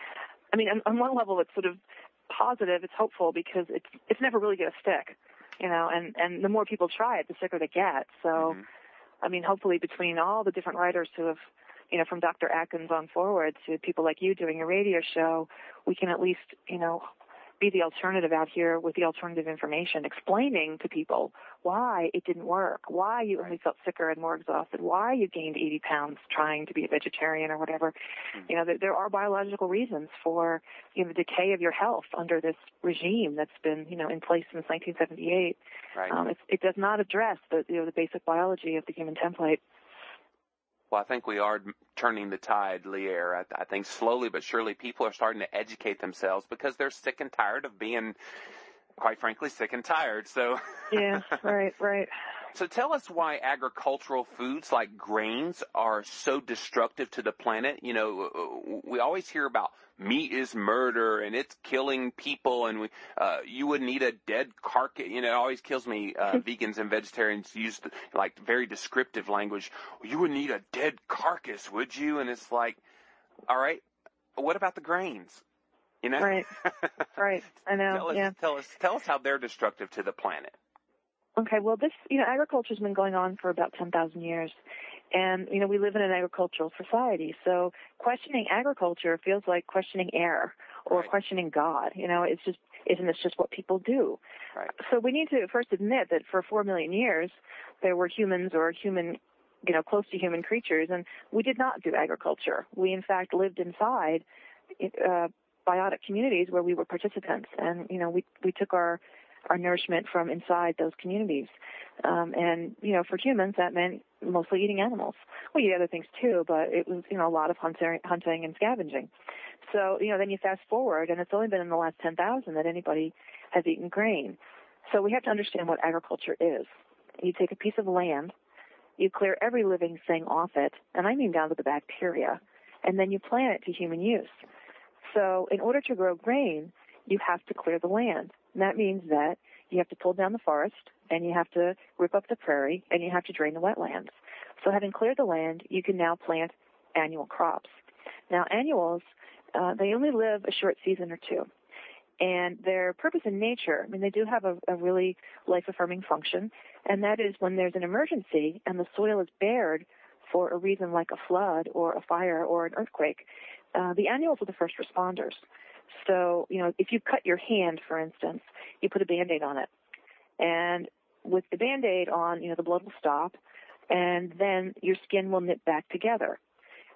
on one level, it's sort of positive, it's hopeful, because it's never really gonna stick, and the more people try it, the sicker they get. So. I mean, hopefully between all the different writers who have, from Dr. Atkins on forward to people like you doing a radio show, we can at least, be the alternative out here with the alternative information, explaining to people why it didn't work, why you only felt sicker and more exhausted, why you gained 80 pounds trying to be a vegetarian or whatever. There are biological reasons for, the decay of your health under this regime that's been, in place since 1978. Right. It does not address the basic biology of the human template. Well, I think we are turning the tide, Lear. I think slowly but surely people are starting to educate themselves because they're sick and tired of being, quite frankly, sick and tired. So yeah, right. So tell us why agricultural foods like grains are so destructive to the planet. We always hear about meat is murder and it's killing people, and you wouldn't eat a dead carcass. It always kills me. Vegans and vegetarians use like very descriptive language. You wouldn't eat a dead carcass, would you? And it's like, all right, what about the grains? Right. I know. Tell us how they're destructive to the planet. Okay, well, this, agriculture's been going on for about 10,000 years. And, we live in an agricultural society. So questioning agriculture feels like questioning air or questioning God. Isn't this just what people do? Right. So we need to first admit that for 4 million years, there were humans or human, close to human creatures, and we did not do agriculture. We, in fact, lived inside biotic communities where we were participants. And, we took our nourishment from inside those communities. And, for humans, that meant mostly eating animals. We eat other things too, but it was, a lot of hunting and scavenging. So, then you fast forward, and it's only been in the last 10,000 that anybody has eaten grain. So we have to understand what agriculture is. You take a piece of land, you clear every living thing off it, and I mean down to the bacteria, and then you plant it to human use. So in order to grow grain, you have to clear the land. And that means that you have to pull down the forest, and you have to rip up the prairie, and you have to drain the wetlands. So having cleared the land, you can now plant annual crops. Now, annuals, they only live a short season or two. And their purpose in nature, they do have a really life-affirming function, and that is when there's an emergency and the soil is bared for a reason like a flood or a fire or an earthquake, the annuals are the first responders. So, if you cut your hand, for instance, you put a Band-Aid on it. And with the Band-Aid on, the blood will stop, and then your skin will knit back together.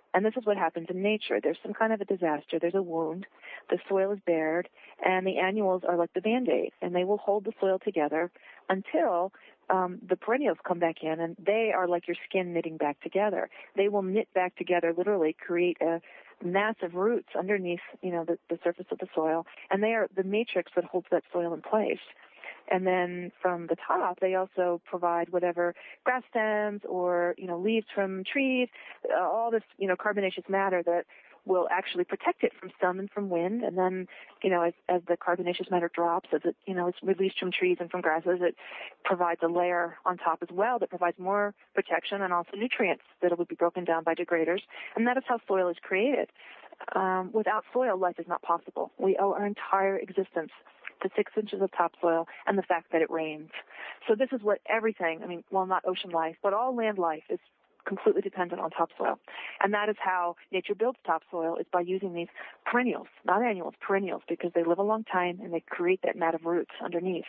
And this is what happens in nature. There's some kind of a disaster. There's a wound. The soil is bared, and the annuals are like the Band-Aid, and they will hold the soil together until the perennials come back in, and they are like your skin knitting back together. They will knit back together, literally create a massive roots underneath, the surface of the soil, and they are the matrix that holds that soil in place. And then from the top, they also provide whatever grass stems or, leaves from trees, all this, carbonaceous matter that will actually protect it from sun and from wind. And then, as the carbonaceous matter drops, as it, it's released from trees and from grasses, it provides a layer on top as well that provides more protection and also nutrients that will be broken down by degraders. And that is how soil is created. Without soil, life is not possible. We owe our entire existence to 6 inches of topsoil and the fact that it rains. So this is what everything, not ocean life, but all land life is completely dependent on topsoil. And that is how nature builds topsoil, is by using these perennials, not annuals, perennials, because they live a long time and they create that mat of roots underneath.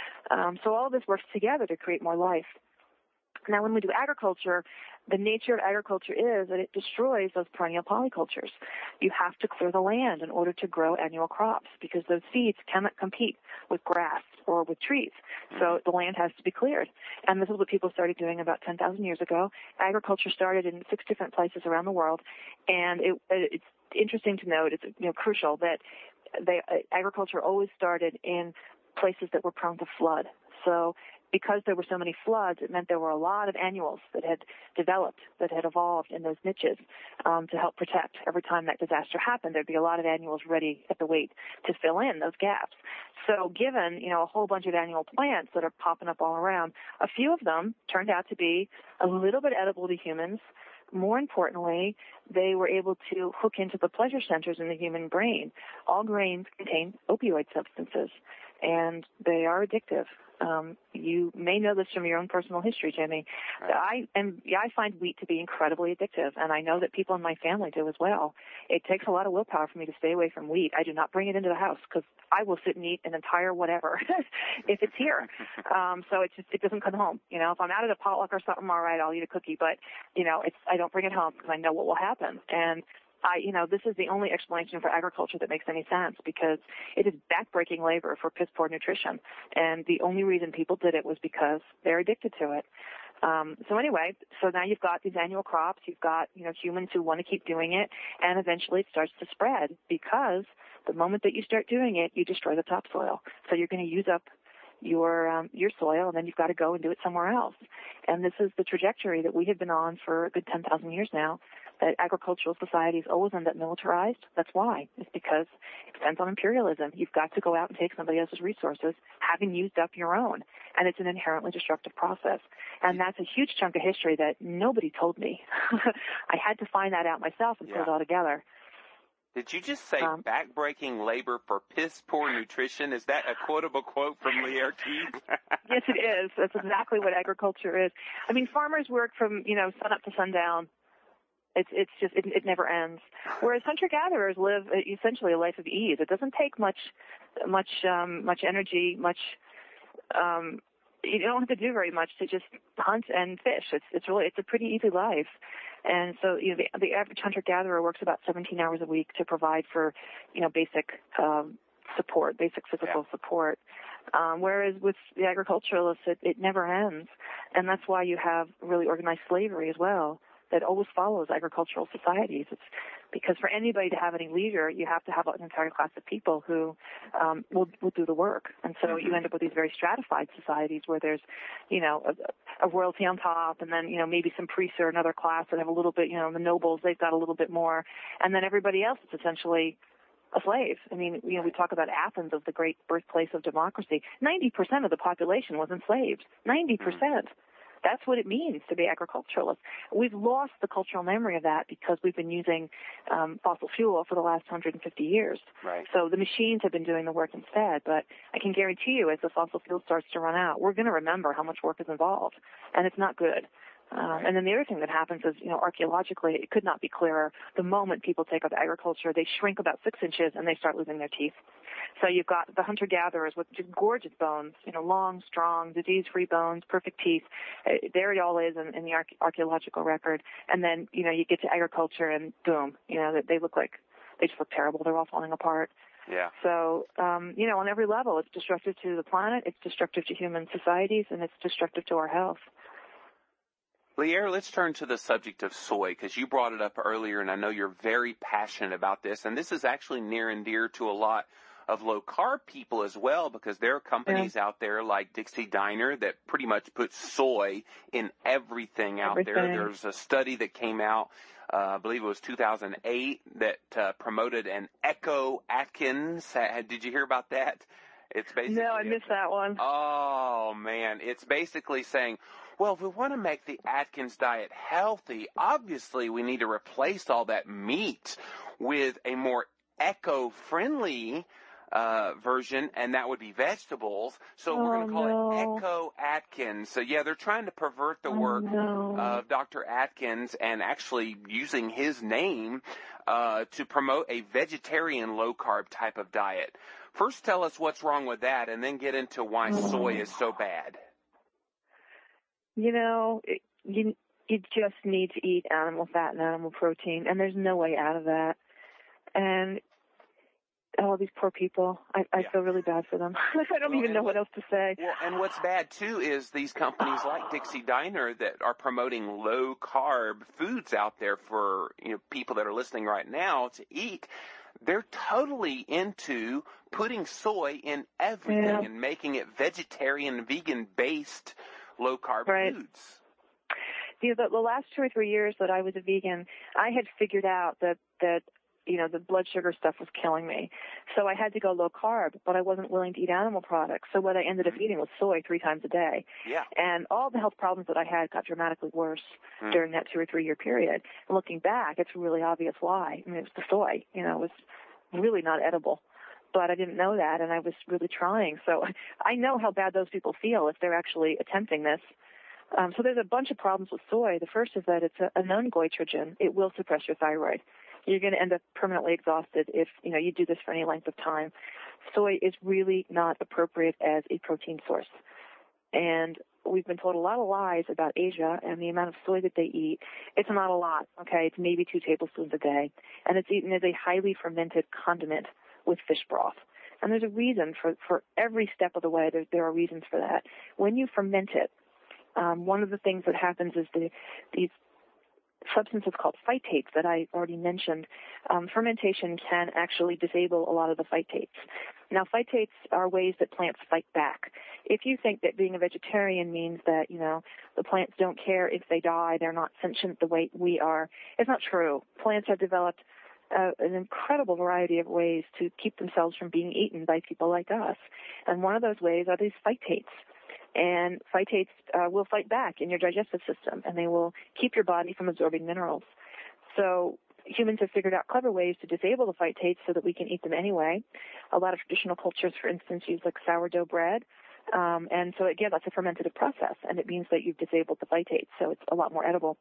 So all of this works together to create more life. Now, when we do agriculture, the nature of agriculture is that it destroys those perennial polycultures. You have to clear the land in order to grow annual crops because those seeds cannot compete with grass or with trees. So the land has to be cleared. And this is what people started doing about 10,000 years ago. Agriculture started in 6 different places around the world. And it's interesting to note, it's crucial that agriculture always started in places that were prone to flood. So because there were so many floods, it meant there were a lot of annuals that had developed, that had evolved in those niches to help protect. Every time that disaster happened, there'd be a lot of annuals ready at the wait to fill in those gaps. So given, a whole bunch of annual plants that are popping up all around, a few of them turned out to be a little bit edible to humans. More importantly, they were able to hook into the pleasure centers in the human brain. All grains contain opioid substances, and they are addictive. You may know this from your own personal history, Jimmy. Right. I find wheat to be incredibly addictive, and I know that people in my family do as well. It takes a lot of willpower for me to stay away from wheat. I do not bring it into the house because I will sit and eat an entire whatever if it's here. So it doesn't come home. If I'm out at a potluck or something, all right, I'll eat a cookie, but I don't bring it home because I know what will happen. And this is the only explanation for agriculture that makes any sense because it is backbreaking labor for piss-poor nutrition. And the only reason people did it was because they're addicted to it. So now you've got these annual crops. You've got, humans who want to keep doing it. And eventually it starts to spread because the moment that you start doing it, you destroy the topsoil. So you're going to use up your soil, and then you've got to go and do it somewhere else. And this is the trajectory that we have been on for a good 10,000 years now, that agricultural societies always end up militarized. That's why. It's because it depends on imperialism. You've got to go out and take somebody else's resources, having used up your own. And it's an inherently destructive process. And that's a huge chunk of history that nobody told me. I had to find that out myself and put it all together. Did you just say backbreaking labor for piss-poor nutrition? Is that a quotable quote from Lierre Keith? Yes, it is. That's exactly what agriculture is. Farmers work from, sun up to sundown. It's just, it never ends. Whereas hunter-gatherers live essentially a life of ease. It doesn't take much energy, you don't have to do very much to just hunt and fish. It's a pretty easy life. And so, the average hunter-gatherer works about 17 hours a week to provide for, basic support, basic physical support. Whereas with the agriculturalists, it never ends. And that's why you have really organized slavery as well that always follows agricultural societies. It's because for anybody to have any leisure, you have to have an entire class of people who will do the work. And so you end up with these very stratified societies where there's, a royalty on top, and then, maybe some priests or another class that have a little bit, the nobles, they've got a little bit more. And then everybody else is essentially a slave. We talk about Athens as the great birthplace of democracy. 90% of the population was enslaved. 90%. That's what it means to be agriculturalist. We've lost the cultural memory of that because we've been using fossil fuel for the last 150 years. Right. So the machines have been doing the work instead. But I can guarantee you, as the fossil fuel starts to run out, we're going to remember how much work is involved, and it's not good. And then the other thing that happens is, archaeologically, it could not be clearer. The moment people take up agriculture, they shrink about 6 inches and they start losing their teeth. So you've got the hunter-gatherers with just gorgeous bones, long, strong, disease-free bones, perfect teeth. There it all is in the archaeological record. And then, you get to agriculture and boom, they just look terrible. They're all falling apart. Yeah. So, on every level, it's destructive to the planet, it's destructive to human societies, and it's destructive to our health. Le'Air, let's turn to the subject of soy, because you brought it up earlier, and I know you're very passionate about this. And this is actually near and dear to a lot of low-carb people as well, because there are companies out there like Dixie Diner that pretty much put soy in everything out there. There's a study that came out, I believe it was 2008, that promoted an Echo Atkins. Did you hear about that? It's basically No, I missed that one. Oh, man. It's basically saying, well, if we want to make the Atkins diet healthy, obviously we need to replace all that meat with a more eco-friendly version, and that would be vegetables. So we're going to call it Echo Atkins. So, yeah, they're trying to pervert the work of Dr. Atkins and actually using his name to promote a vegetarian low-carb type of diet. First, tell us what's wrong with that, and then get into why soy is so bad. You just need to eat animal fat and animal protein, and there's no way out of that. And all these poor people, I feel really bad for them. I don't even know what else to say. Well, and what's bad, too, is these companies like Dixie Diner that are promoting low-carb foods out there for people that are listening right now to eat. They're totally into putting soy in everything and making it vegetarian, vegan-based low-carb foods. The last 2 or 3 years that I was a vegan, I had figured out that the blood sugar stuff was killing me. So I had to go low carb, but I wasn't willing to eat animal products. So what I ended up eating was soy 3 times a day. Yeah. And all the health problems that I had got dramatically worse during that 2 or 3 year period. And looking back, it's really obvious why. I mean, it was the soy. It was really not edible. But I didn't know that, and I was really trying. So I know how bad those people feel if they're actually attempting this. So there's a bunch of problems with soy. The first is that it's a known goitrogen. It will suppress your thyroid. You're going to end up permanently exhausted if, you do this for any length of time. Soy is really not appropriate as a protein source. And we've been told a lot of lies about Asia and the amount of soy that they eat. It's not a lot, okay? It's maybe 2 tablespoons a day. And it's eaten as a highly fermented condiment with fish broth. And there's a reason for every step of the way. There are reasons for that. When you ferment it, one of the things that happens is these substances called phytates that I already mentioned. Fermentation can actually disable a lot of the phytates. Now, phytates are ways that plants fight back. If you think that being a vegetarian means that, the plants don't care if they die, they're not sentient the way we are, it's not true. Plants have developed an incredible variety of ways to keep themselves from being eaten by people like us. And one of those ways are these phytates. And phytates will fight back in your digestive system, and they will keep your body from absorbing minerals. So humans have figured out clever ways to disable the phytates so that we can eat them anyway. A lot of traditional cultures, for instance, use like sourdough bread. And so, again, that's a fermentative process, and it means that you've disabled the phytates, so it's a lot more edible.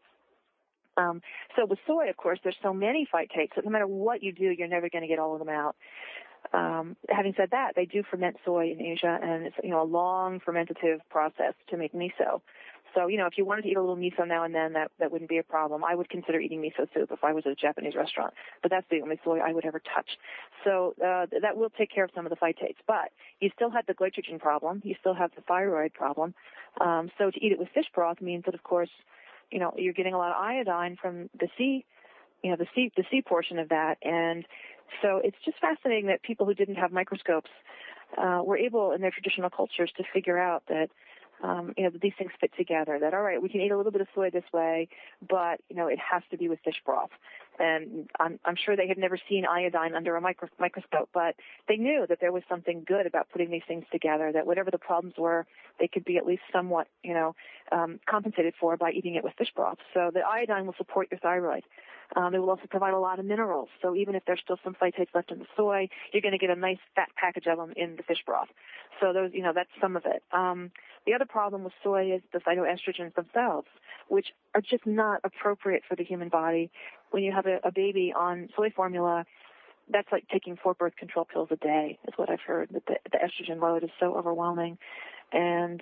So with soy, of course, there's so many phytates that no matter what you do, you're never going to get all of them out. Having said that, they do ferment soy in Asia, and it's a long fermentative process to make miso. So if you wanted to eat a little miso now and then, that wouldn't be a problem. I would consider eating miso soup if I was at a Japanese restaurant, but that's the only soy I would ever touch. So that will take care of some of the phytates, but you still have the goitrogen problem. You still have the thyroid problem. So to eat it with fish broth means that, of course, you're getting a lot of iodine from the sea. The sea portion of that. And so it's just fascinating that people who didn't have microscopes were able in their traditional cultures to figure out that, that these things fit together, that, all right, we can eat a little bit of soy this way, but, it has to be with fish broth. And I'm sure they had never seen iodine under a microscope, but they knew that there was something good about putting these things together, that whatever the problems were, they could be at least somewhat, compensated for by eating it with fish broth. So the iodine will support your thyroid. It will also provide a lot of minerals. So even if there's still some phytates left in the soy, you're going to get a nice fat package of them in the fish broth. So those, that's some of it. The other problem with soy is the phytoestrogens themselves. which are just not appropriate for the human body. When you have a baby on soy formula, that's like taking 4 birth control pills a day, is what I've heard. That the estrogen load is so overwhelming. And,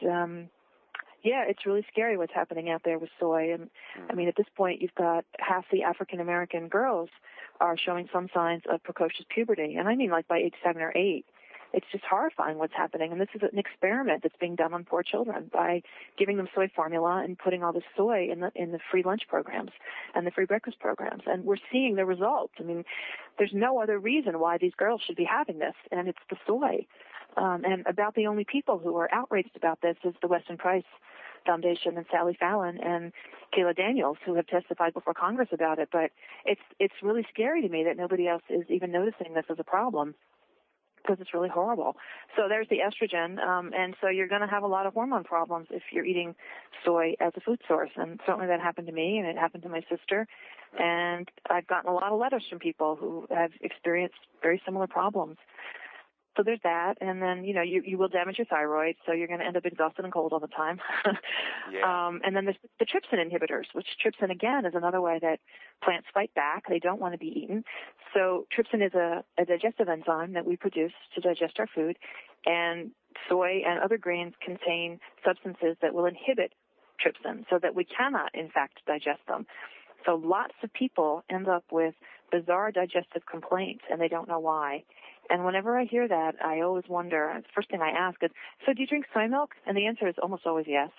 yeah, it's really scary what's happening out there with soy. And, I mean, at this point, you've got half the African-American girls are showing some signs of precocious puberty. And I mean, like, by age 7 or 8. It's just horrifying what's happening. And this is an experiment that's being done on poor children by giving them soy formula and putting all this soy in the free lunch programs and the free breakfast programs. And we're seeing the results. I mean, there's no other reason why these girls should be having this, and it's the soy. And about the only people who are outraged about this is the Weston Price Foundation and Sally Fallon and Kayla Daniels, who have testified before Congress about it. But it's really scary to me that nobody else is even noticing this as a problem, because it's really horrible. So there's the estrogen, and so you're going to have a lot of hormone problems if you're eating soy as a food source. And certainly that happened to me, and it happened to my sister. And I've gotten a lot of letters from people who have experienced very similar problems. So there's that, and then, you know, you will damage your thyroid, so you're going to end up exhausted and cold all the time. And then there's the trypsin inhibitors, which trypsin, again, is another way that plants fight back. They don't want to be eaten. So trypsin is a digestive enzyme that we produce to digest our food, and soy and other grains contain substances that will inhibit trypsin so that we cannot, in fact, digest them. So lots of people end up with bizarre digestive complaints, and they don't know why. And whenever I hear that, I always wonder, the first thing I ask is, so do you drink soy milk? And the answer is almost always yes.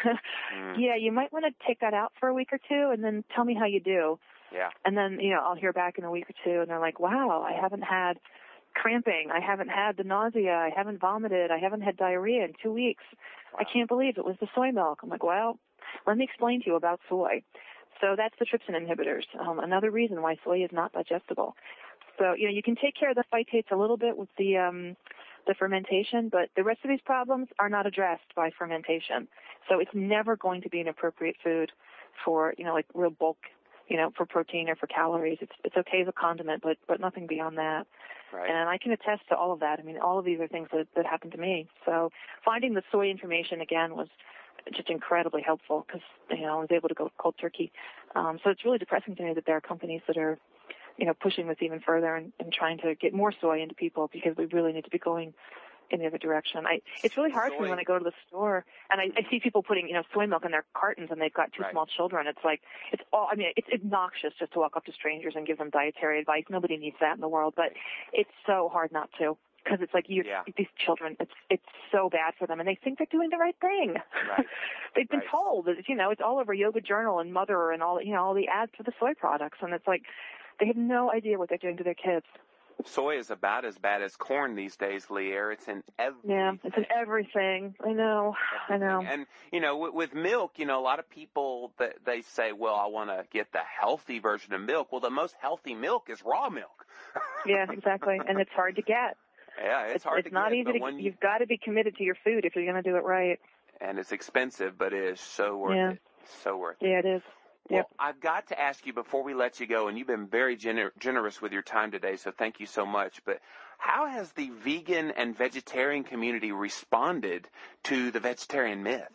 Yeah, you might want to take that out for a week or two and then tell me how you do. Yeah. And then, you know, I'll hear back in a week or two, and they're like, wow, I haven't had cramping. I haven't had the nausea. I haven't vomited. I haven't had diarrhea in 2 weeks. Wow. I can't believe it was the soy milk. I'm like, well, let me explain to you about soy. So that's the trypsin inhibitors, another reason why soy is not digestible. So, you know, you can take care of the phytates a little bit with the fermentation, but the rest of these problems are not addressed by fermentation. So it's never going to be an appropriate food for, you know, like real bulk, you know, for protein or for calories. It's okay as a condiment, but nothing beyond that. Right. And I can attest to all of that. I mean, all of these are things that happened to me. So finding the soy information, again, was just incredibly helpful because, you know, I was able to go cold turkey. So it's really depressing to me that there are companies that are, you know, pushing this even further and trying to get more soy into people, because we really need to be going in the other direction. It's really hard for me when I go to the store and I see people putting, you know, soy milk in their cartons and they've got 2 small children. It's like, it's obnoxious just to walk up to strangers and give them dietary advice. Nobody needs that in the world, but it's so hard not to. Because it's like these children, it's so bad for them, and they think they're doing the right thing. Right. They've been told that, you know, it's all over Yoga Journal and Mother and all, you know, all the ads for the soy products, and it's like they have no idea what they're doing to their kids. Soy is about as bad as corn these days, Leah. It's in everything. Yeah, it's in everything. I know. Everything. I know. And, you know, with milk, you know, a lot of people, they say, well, I want to get the healthy version of milk. Well, the most healthy milk is raw milk. Yeah, exactly. And it's hard to get. Yeah, it's hard to get. It's not easy you've got to be committed to your food if you're going to do it right. And it's expensive, but it is so worth it. So worth it. Yeah, it is. Well, I've got to ask you before we let you go, and you've been very generous with your time today, so thank you so much. But how has the vegan and vegetarian community responded to the vegetarian myth?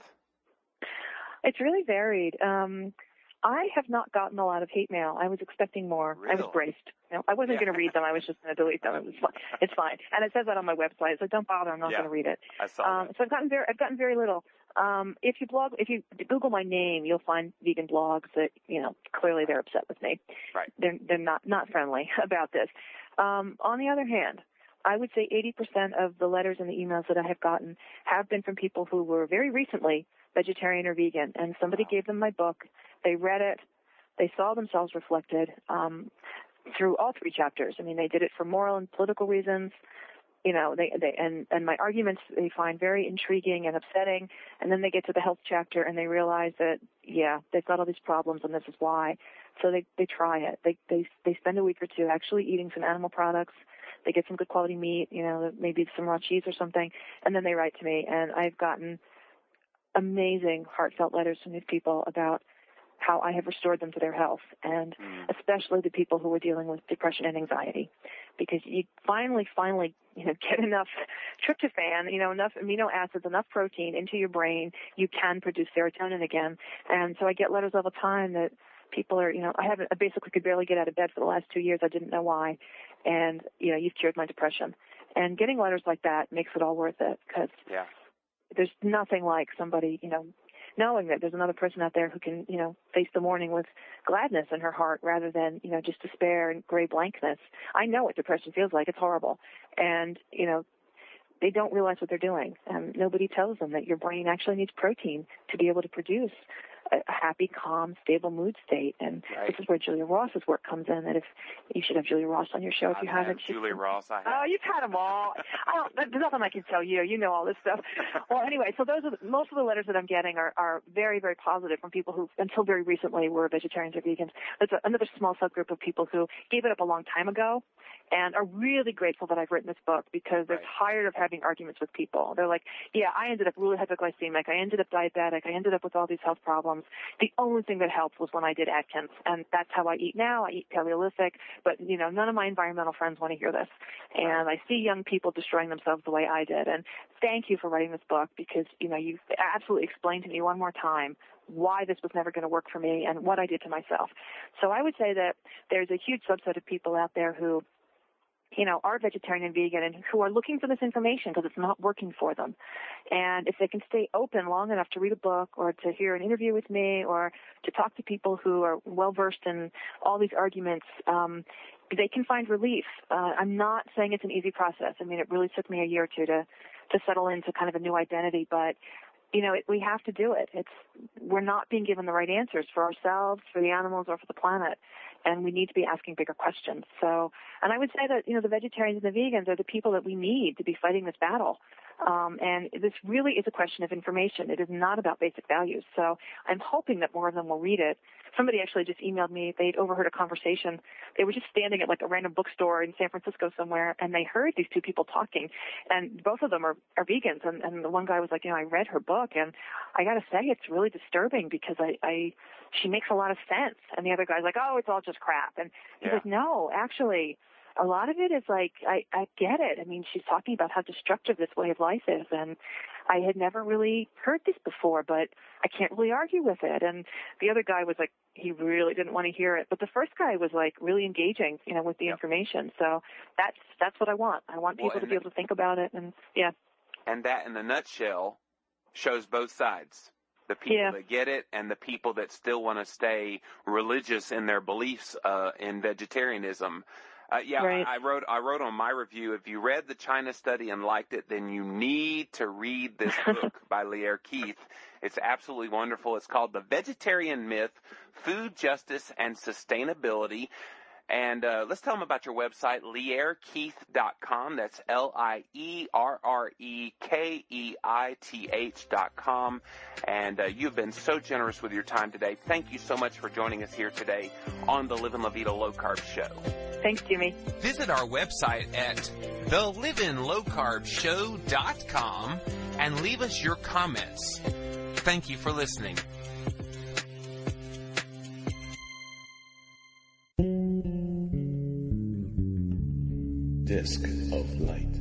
It's really varied. I have not gotten a lot of hate mail. I was expecting more. Really? I was braced. You know, I wasn't going to read them. I was just going to delete them. It was fine. It's fine. And it says that on my website. So don't bother. I'm not going to read it. I saw that. So I've gotten very little. If you Google my name, you'll find vegan blogs that, you know, clearly they're upset with me. Right. They're not friendly about this. On the other hand, I would say 80% of the letters and the emails that I have gotten have been from people who were very recently vegetarian or vegan, and somebody gave them my book. They read it. They saw themselves reflected through all 3 chapters. I mean, they did it for moral and political reasons. You know, and my arguments they find very intriguing and upsetting. And then they get to the health chapter and they realize that, they've got all these problems and this is why. So they try it. They spend a week or two actually eating some animal products. They get some good quality meat, you know, maybe some raw cheese or something. And then they write to me, and I've gotten amazing heartfelt letters from these people about how I have restored them to their health, and especially the people who were dealing with depression and anxiety. because you finally, get enough tryptophan, enough amino acids, enough protein into your brain, you can produce serotonin again. And so I get letters all the time that people are, I basically could barely get out of bed for the last 2 years. I didn't know why. And, you've cured my depression. And getting letters like that makes it all worth it, because there's nothing like somebody, knowing that there's another person out there who can, face the morning with gladness in her heart rather than, just despair and gray blankness. I know what depression feels like. It's horrible. And, they don't realize what they're doing. Nobody tells them that your brain actually needs protein to be able to produce a happy, calm, stable mood state. And this is where Julia Ross's work comes in, that if you should have Julia Ross on your show if you haven't. Julia Ross, I have. Oh, you've had them all. There's nothing I can tell you. You know all this stuff. Well, anyway, so most of the letters that I'm getting are very, very positive from people who, until very recently, were vegetarians or vegans. There's another small subgroup of people who gave it up a long time ago and are really grateful that I've written this book, because they're tired of having arguments with people. They're like, I ended up really hypoglycemic. I ended up diabetic. I ended up with all these health problems. The only thing that helped was when I did Atkins, and that's how I eat now. I eat Paleolithic, but, none of my environmental friends want to hear this. And I see young people destroying themselves the way I did. And thank you for writing this book, because, you've absolutely explained to me one more time why this was never going to work for me and what I did to myself. So I would say that there's a huge subset of people out there who are vegetarian and vegan and who are looking for this information because it's not working for them. And if they can stay open long enough to read a book or to hear an interview with me or to talk to people who are well-versed in all these arguments, they can find relief. I'm not saying it's an easy process. I mean, it really took me a year or two to settle into kind of a new identity, but we have to do it. We're not being given the right answers for ourselves, for the animals, or for the planet, and we need to be asking bigger questions. So, and I would say that, the vegetarians and the vegans are the people that we need to be fighting this battle. And this really is a question of information. It is not about basic values. So I'm hoping that more of them will read it. Somebody actually just emailed me. They'd overheard a conversation. They were just standing at like a random bookstore in San Francisco somewhere, and they heard these two people talking. And both of them are vegans. And the one guy was like, I read her book, and I got to say it's really disturbing because she makes a lot of sense. And the other guy's like, oh, it's all just crap. And he's like, no, actually, a lot of it is like, I get it. I mean, she's talking about how destructive this way of life is, and I had never really heard this before, but I can't really argue with it. And the other guy was like, he really didn't want to hear it. But the first guy was like really engaging, with the information. So that's what I want. I want people to be able to think about it. And And that, in a nutshell, shows both sides. The people that get it and the people that still want to stay religious in their beliefs in vegetarianism. Right. I wrote on my review, if you read the China study and liked it, then you need to read this book by Lierre Keith. It's absolutely wonderful. It's called The Vegetarian Myth, Food Justice and Sustainability. And let's tell them about your website, LierreKeith.com. That's LIERREKEITH.com. And you've been so generous with your time today. Thank you so much for joining us here today on the Livin' La Vida Low Carb Show. Thanks, Jimmy. Visit our website at thelivinlowcarbshow.com and leave us your comments. Thank you for listening. Disc of Light.